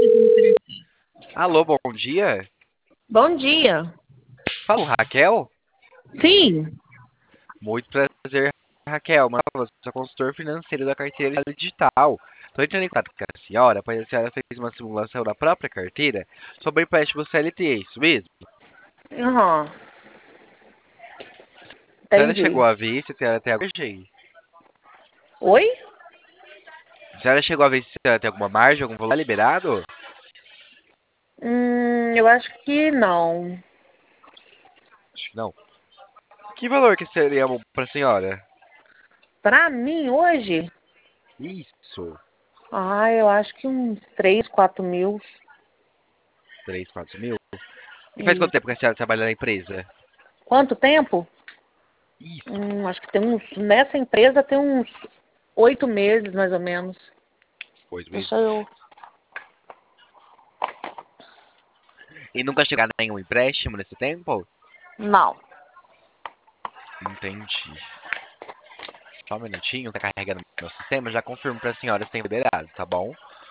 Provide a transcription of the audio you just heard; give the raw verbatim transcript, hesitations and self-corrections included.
Alô, bom dia. Bom dia. Fala, Raquel. Sim. Muito prazer, Raquel. Mas eu sou consultor financeiro da carteira digital. Estou entrando em contato com a senhora, pois a senhora fez uma simulação da própria carteira sobre empréstimo C L T, é isso mesmo? Aham. A senhora chegou Entendi. a ver se a senhora tem alguma margem? Oi? A senhora chegou a ver se a senhora tem alguma margem, algum valor liberado? Hum, eu acho que não. Acho que não. Que valor que seria bom para a senhora? Pra mim, hoje, Isso. ah, eu acho que uns três, quatro mil. Três, quatro mil? E faz E quanto tempo que a senhora trabalha na empresa? quanto tempo? Isso. Hum, acho que tem uns. Nessa empresa tem uns oito meses, mais ou menos. Oito Deixa meses. eu. E nunca chegar a nenhum empréstimo nesse tempo? Não. Entendi. Só um minutinho, tá carregando meu sistema, já confirmo pra senhora se tem liberado, tá bom?